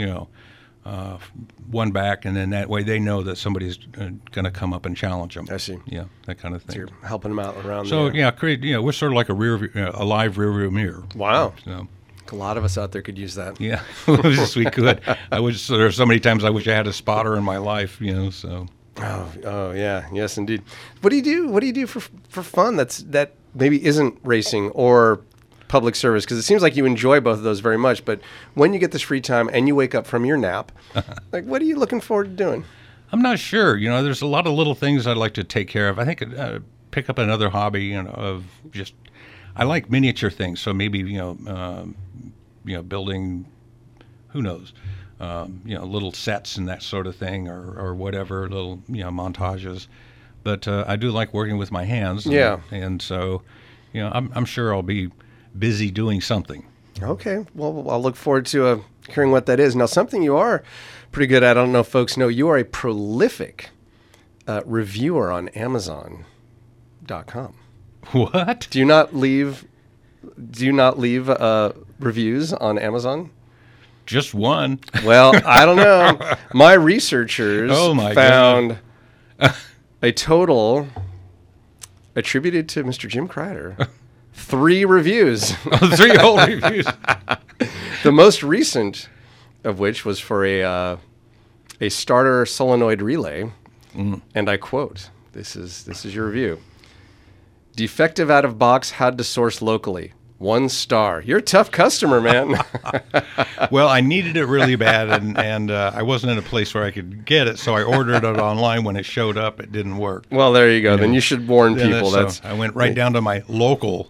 1 back, and then that way they know that somebody's going to come up and challenge them. I see. Yeah, that kind of thing. So you're helping them out around So there. we're sort of like a live rear view mirror. Wow. So, a lot of us out there could use that. yeah, we could. There are so many times I wish I had a spotter in my life. So. Oh yeah, yes indeed. What do you do? What do you do for fun? That maybe isn't racing or public service, because it seems like you enjoy both of those very much. But when you get this free time and you wake up from your nap, like what are you looking forward to doing? I'm not sure. There's a lot of little things I'd like to take care of. I think pick up another hobby, of just. I like miniature things, so maybe building, who knows, little sets and that sort of thing, or whatever, little montages. But I do like working with my hands. And so, I'm sure I'll be busy doing something. Okay, well, I'll look forward to hearing what that is. Now, something you are pretty good at, I don't know if folks know, you are a prolific reviewer on Amazon.com. What? Do you not leave reviews on Amazon? Just one. Well, I don't know. My researchers found a total attributed to Mr. Jim Kreider 3 reviews. 3 whole reviews. The most recent of which was for a starter solenoid relay, and I quote: "This is your review. Defective out of box, had to source locally. 1 star. You're a tough customer, man." Well, I needed it really bad, and I wasn't in a place where I could get it, so I ordered it online. When it showed up, it didn't work. Well, there you go. Then you should warn people. I went right down to my local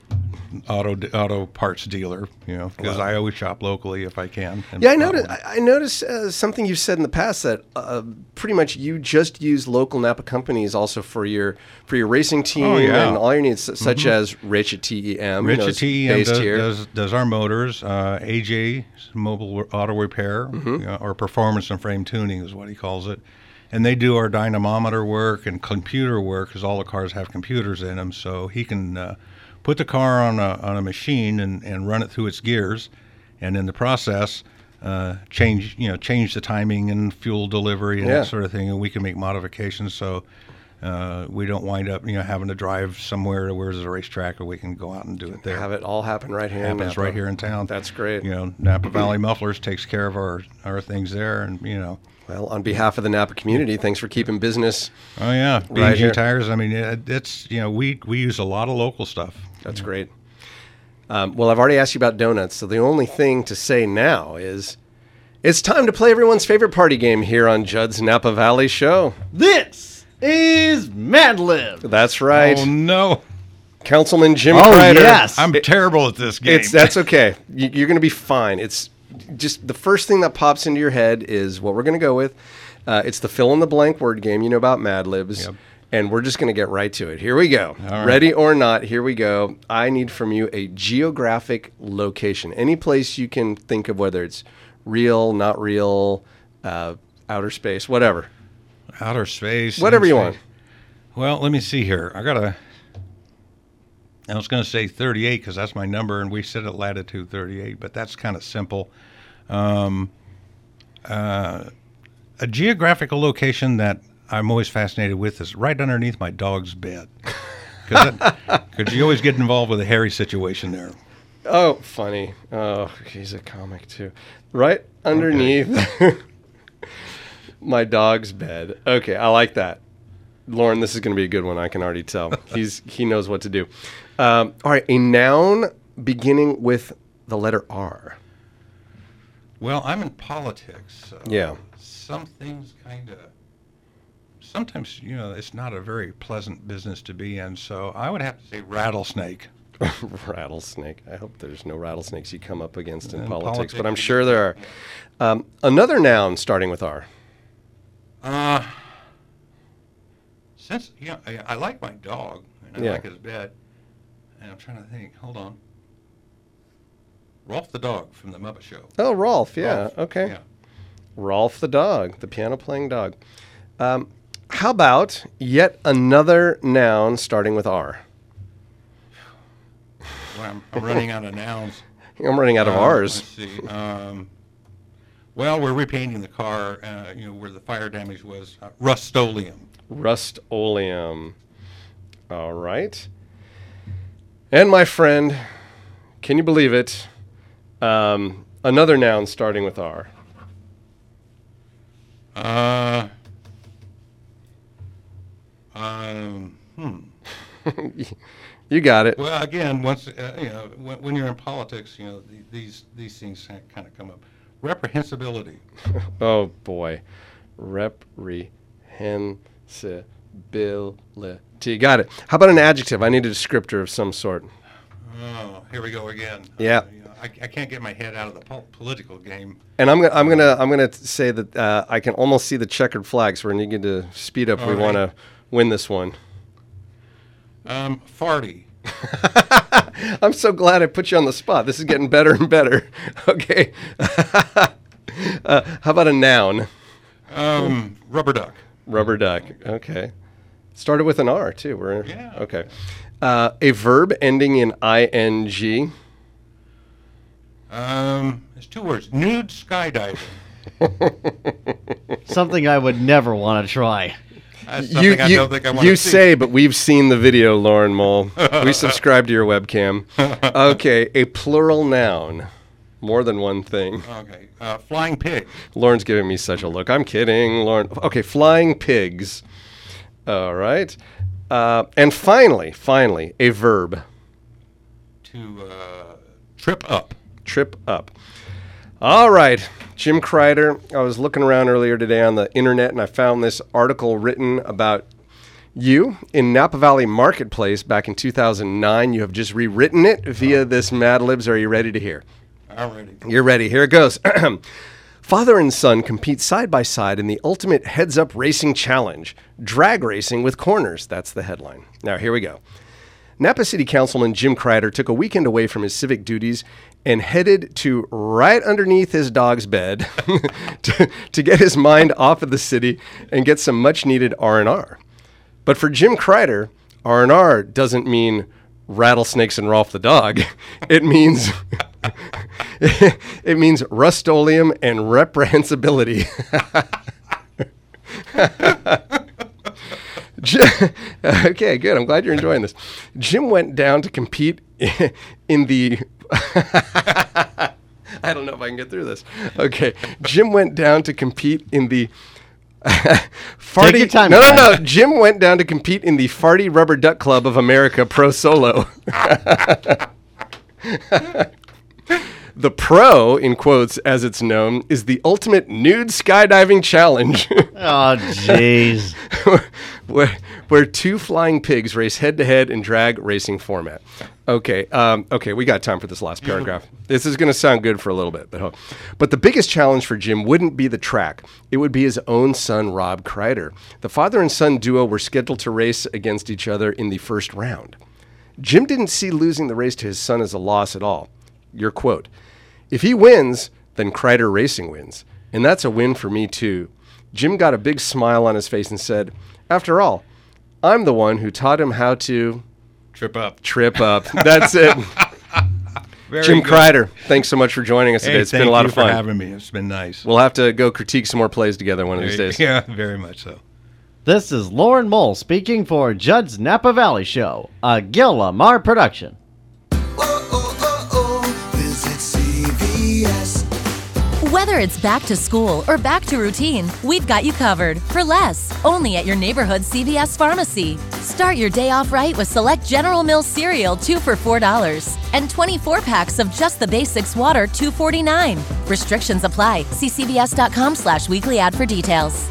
auto parts dealer, because I always shop locally if I can. Yeah, I noticed something you've said in the past, that pretty much you just use local Napa companies also for your racing team and all your needs, such as Rich at TEM. Rich at TEM does our motors. AJ Mobile Auto Repair, or Performance and Frame Tuning is what he calls it. And they do our dynamometer work and computer work, because all the cars have computers in them, so he can put the car on a machine and run it through its gears, and in the process change the timing and fuel delivery and that sort of thing, and we can make modifications so we don't wind up having to drive somewhere where there's a racetrack, or we can go out and do it there. Have it all happen right here. Happens right here in town. That's great. Napa Valley Mufflers takes care of our things there, and Well, on behalf of the Napa community, thanks for keeping business. Oh yeah, right B&G Tires. I mean, it's we use a lot of local stuff. That's great. Well, I've already asked you about donuts, so the only thing to say now is it's time to play everyone's favorite party game here on Judd's Napa Valley Show. This is Mad Lib. That's right. Oh no, Councilman Jim Kreider. Yes, I'm terrible at this game. That's okay. You're going to be fine. It's just the first thing that pops into your head is what we're going to go with. It's the fill in the blank word game. You know about Mad Libs. Yep. And we're just going to get right to it. Here we go. All right. Ready or not, here we go. I need from you a geographic location. Any place you can think of, whether it's real, not real, outer space, whatever. Outer space. Whatever you want. Well, let me see here. I was going to say 38 because that's my number, and we sit at latitude 38, but that's kind of simple. A geographical location that I'm always fascinated with is right underneath my dog's bed. Because you always get involved with a hairy situation there. Oh, funny. Oh, he's a comic too. Right underneath my dog's bed. Okay, I like that. Lauren, this is going to be a good one. I can already tell. He knows what to do. All right, a noun beginning with the letter R. Well, I'm in politics. So yeah. Some things kind of... Sometimes, it's not a very pleasant business to be in, so I would have to say rattlesnake. Rattlesnake. I hope there's no rattlesnakes you come up against in politics, but I'm sure there are. Another noun starting with R. Since I like my dog, and I like his bed, and I'm trying to think. Hold on. Rolf the dog from the Muppet Show. Oh, Rolf, yeah. Rolf, Okay. yeah. Rolf the dog, the piano-playing dog. How about yet another noun starting with R? Well, I'm running out of nouns. I'm running out of R's. Let's see. Well, we're repainting the car, where the fire damage was. Rust-Oleum. Rust-Oleum. All right. And my friend, can you believe it? Another noun starting with R. You got it. Well, again, once when you're in politics, these things kind of come up. Reprehensibility. Oh boy, reprehensibility. Got it. How about an adjective? I need a descriptor of some sort. Oh, here we go again. Yeah. I can't get my head out of the political game. And I'm gonna say that I can almost see the checkered flags. We're going to speed up. All We right. want to win this one. Farty. I'm so glad I put you on the spot. This is getting better and better. Okay. How about a noun? Rubber duck. Rubber duck. Okay. Started with an R too. Okay. A verb ending in ing. It's two words. Nude skydiving. Something I would never want to try. That's something I don't think I want you to see. say, but we've seen the video, Lauren Mole. We subscribe to your webcam. Okay, a plural noun. More than one thing. Okay. Flying pig. Lauren's giving me such a look. I'm kidding, Lauren. Okay, flying pigs. All right. And finally, a verb. To trip up. Trip up. All right, Jim Kreider. I was looking around earlier today on the internet, and I found this article written about you in Napa Valley Marketplace back in 2009. You have just rewritten it via this Mad Libs. Are you ready to hear? I'm ready. You're ready. Here it goes. Father and son compete side by side in the ultimate heads-up racing challenge, drag racing with corners. That's the headline. Now, here we go. Napa City Councilman Jim Kreider took a weekend away from his civic duties and headed to right underneath his dog's bed to get his mind off of the city and get some much-needed R&R. But for Jim Kreider, R&R doesn't mean rattlesnakes and Rolf the dog. It means it means Rust-Oleum and reprehensibility. Okay, good. I'm glad you're enjoying this. Jim went down to compete in the... I don't know if I can get through this. Okay. Jim went down to compete in the... Farty... Take your time, No. guys. Jim went down to compete in the Farty Rubber Duck Club of America Pro Solo. The pro, in quotes, as it's known, is the ultimate nude skydiving challenge. Oh, jeez. where two flying pigs race head-to-head in drag racing format. Okay, we got time for this last paragraph. This is going to sound good for a little bit, but the biggest challenge for Jim wouldn't be the track. It would be his own son, Rob Kreider. The father and son duo were scheduled to race against each other in the first round. Jim didn't see losing the race to his son as a loss at all. Your quote, "If he wins, then Kreider Racing wins. And that's a win for me too." Jim got a big smile on his face and said, "After all, I'm the one who taught him how to... Trip up. Trip up." That's it. Jim good. Kreider, thanks so much for joining us today. It's been a lot of fun. Thank you for having me. It's been nice. We'll have to go critique some more plays together one of these days. Yeah, very much so. This is Lauren Mole speaking for Judd's Napa Valley Show, a Gil Lamar production. Visit CVS. Whether it's back to school or back to routine, we've got you covered for less. Only at your neighborhood CVS pharmacy. Start your day off right with select General Mills cereal, 2 for $4, and 24 packs of Just the Basics water, $2.49. Restrictions apply. See cvs.com/weekly ad for details.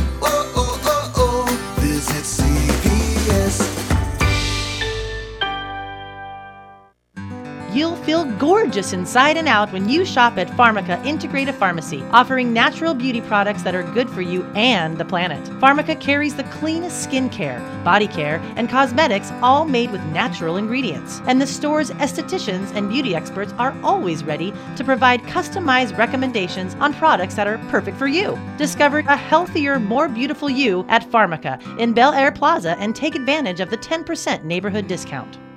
Visit CVS. You'll feel gorgeous inside and out when you shop at Pharmaca Integrative Pharmacy, offering natural beauty products that are good for you and the planet. Pharmaca carries the cleanest skincare, body care, and cosmetics, all made with natural ingredients. And the store's estheticians and beauty experts are always ready to provide customized recommendations on products that are perfect for you. Discover a healthier, more beautiful you at Pharmaca in Bel Air Plaza and take advantage of the 10% neighborhood discount.